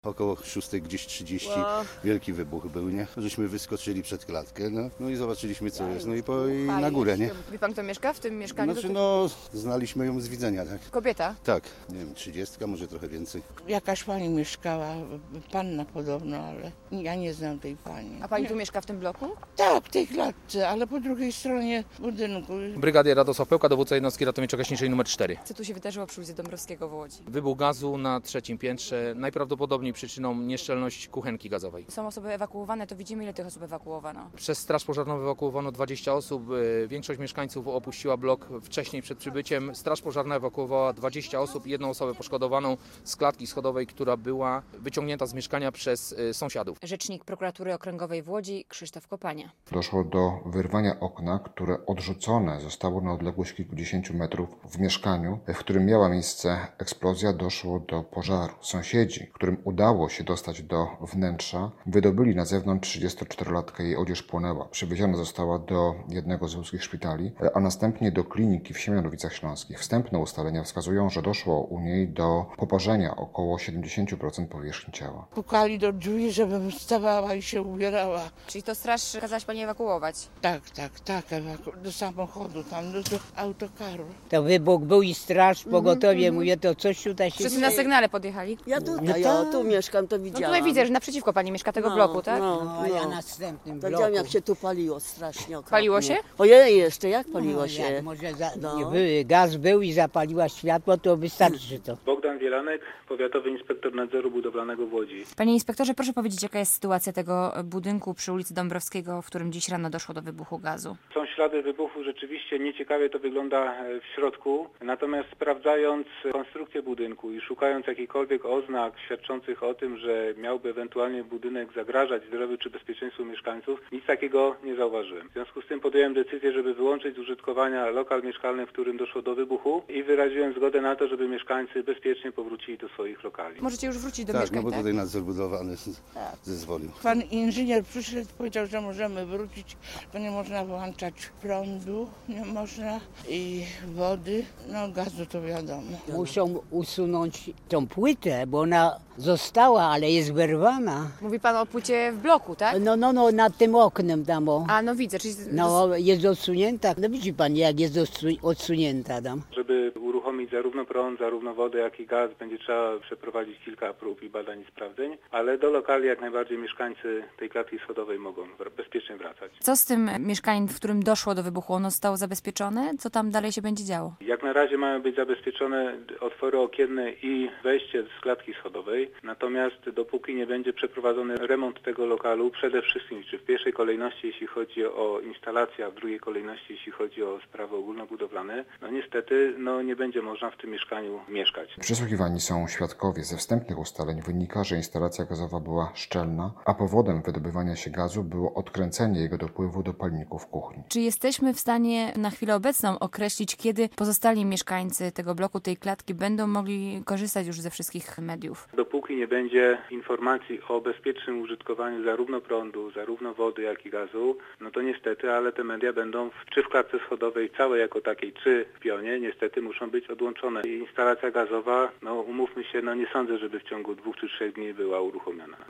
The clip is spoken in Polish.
Około 6 gdzieś 30 wielki wybuch był, nie? Żeśmy wyskoczyli przed klatkę, no i zobaczyliśmy co jest, i na górę, nie? Wie pan, kto mieszka w tym mieszkaniu? Znaliśmy ją z widzenia, tak? Kobieta? Tak, nie wiem, 30, może trochę więcej. Jakaś pani mieszkała, panna podobno, ale ja nie znam tej pani. A pani tu mieszka w tym bloku? Tak, w tej klatce, ale po drugiej stronie budynku. Brygadier Radosław Pełka, dowódca jednostki ratowniczo-gaśniczej nr 4. Co tu się wydarzyło przy ulicy Dąbrowskiego w Łodzi? Wybuch gazu na 3. piętrze, najprawdopodobniej przyczyną nieszczelność kuchenki gazowej. Są osoby ewakuowane, to widzimy, ile tych osób ewakuowano. Przez straż pożarną ewakuowano 20 osób, większość mieszkańców opuściła blok wcześniej przed przybyciem. Straż pożarna ewakuowała 20 osób, jedną osobę poszkodowaną z klatki schodowej, która była wyciągnięta z mieszkania przez sąsiadów. Rzecznik Prokuratury Okręgowej w Łodzi, Krzysztof Kopania. Doszło do wyrwania okna, które odrzucone zostało na odległość kilkudziesięciu metrów. W mieszkaniu, w którym miała miejsce eksplozja, doszło do pożaru. Sąsiedzi, którym udało się dostać do wnętrza, wydobyli na zewnątrz 34-latkę. Jej odzież płonęła. Przewieziona została do jednego z łódzkich szpitali, a następnie do kliniki w Siemianowicach Śląskich. Wstępne ustalenia wskazują, że doszło u niej do poparzenia około 70% powierzchni ciała. Pukali do drzwi, żebym wstawała i się ubierała. Czyli to straż kazałaś pani ewakuować? Tak, do samochodu, tam do autokaru. To wybuch był i straż, pogotowie, mówię, to coś tutaj się Wszyscy dzieje. na sygnale podjechali? Ja tu, No ja tak. tu mieszkam, to No widziałam. tutaj widzę, że naprzeciwko pani mieszka tego bloku, tak? No, a ja na następnym To bloku. widziałam, jak się tu paliło strasznie okropnie. Paliło się? Ojej, jeszcze jak paliło No, się. jak może No. nie były, gaz był i zapaliła światło, to wystarczy to. Bogdan Wielanek, powiatowy inspektor nadzoru budowlanego w Łodzi. Panie inspektorze, proszę powiedzieć, jaka jest sytuacja tego budynku przy ulicy Dąbrowskiego, w którym dziś rano doszło do wybuchu gazu? Są ślady wybuchu, rzeczywiście nieciekawie to wygląda w środku, natomiast sprawdzając konstrukcję budynku i szukając jakichkolwiek oznak świadczących o tym, że miałby ewentualnie budynek zagrażać zdrowiu czy bezpieczeństwu mieszkańców, nic takiego nie zauważyłem. W związku z tym podjąłem decyzję, żeby wyłączyć z użytkowania lokal mieszkalny, w którym doszło do wybuchu i wyraziłem zgodę na to, żeby mieszkańcy bezpiecznie powrócili do swoich lokali. Możecie już wrócić do Tak, mieszkań, bo tutaj nadzór budowlany zezwolił. Pan inżynier przyszedł, powiedział, że możemy wrócić, bo nie można włączać prądu, nie można i wody, gazu to wiadomo. Muszą usunąć tą płytę, bo ona została, ale jest wyrwana. Mówi pan o płycie w bloku, tak? No, nad tym oknem tam, o. A, no widzę, czyli... No, jest odsunięta. No widzi pan, jak jest odsunięta tam. Żeby uruchomić zarówno prąd, zarówno wodę, jak i gaz, będzie trzeba przeprowadzić kilka prób i badań i sprawdzeń, ale do lokali jak najbardziej mieszkańcy tej klatki schodowej mogą bezpiecznie wracać. Co z tym mieszkaniem, w którym doszło do wybuchu? Ono zostało zabezpieczone? Co tam dalej się będzie działo? Jak na razie mają być zabezpieczone otwory okienne i wejście z klatki schodowej, natomiast dopóki nie będzie przeprowadzony remont tego lokalu, przede wszystkim, czy w pierwszej kolejności jeśli chodzi o instalację, a w drugiej kolejności jeśli chodzi o sprawy ogólnobudowlane, niestety nie będzie można w tym mieszkaniu mieszkać. Przesłuchiwani są świadkowie. Ze wstępnych ustaleń wynika, że instalacja gazowa była szczelna, a powodem wydobywania się gazu było odkręcenie jego dopływu do palników kuchni. Czy jesteśmy w stanie na chwilę obecną określić, kiedy pozostali mieszkańcy tego bloku, tej klatki będą mogli korzystać już ze wszystkich mediów? Dopóki nie będzie informacji o bezpiecznym użytkowaniu zarówno prądu, zarówno wody, jak i gazu, to niestety, ale te media będą czy w klatce schodowej całej jako takiej, czy w pionie, niestety muszą być odłączone. I instalacja gazowa, umówmy się, nie sądzę, żeby w ciągu 2 czy 3 dni była uruchomiona.